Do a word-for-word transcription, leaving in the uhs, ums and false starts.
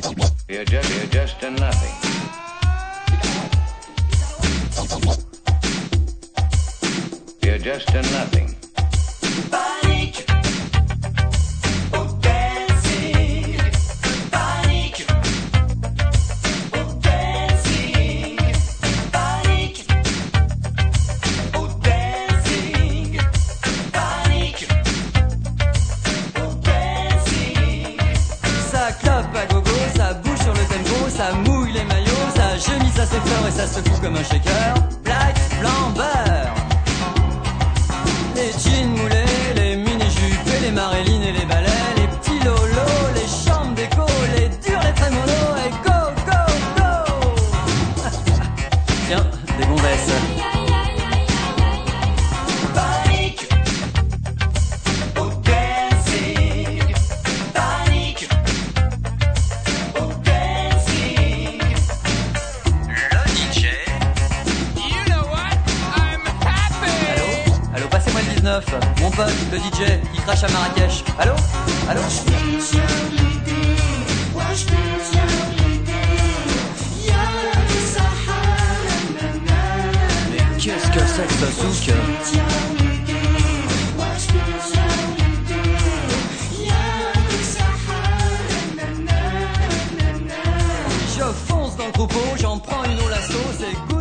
You're just, you're just a nothing. You're just a nothing. Panique. Au dancing. Panique. Au dancing. Panique. Au dancing. Panique. Au dancing. Ça clope à gogo, ça bouge sur le tempo, ça mouille les maillots, ça gémit, ça s'effleure et ça se fout comme un shaker. Black, blanc, beurre. Les jeans moulés, les mini-jupes et les marélines et les balais, les petits lolos, les chambres d'écho, les durs, les trémolos et go, go, go. Tiens, des gonzesses. Panique. Au dancing. Panique. Au dancing. Le D J. You know what? I'm happy. Allô? Allô, passez-moi le dix-neuf. Mon pote, le D J, il crache à Marrakech. Allô? Allô? Mais qu'est-ce que c'est que ce souk? Je fonce dans le troupeau, j'en prends une au lasso, c'est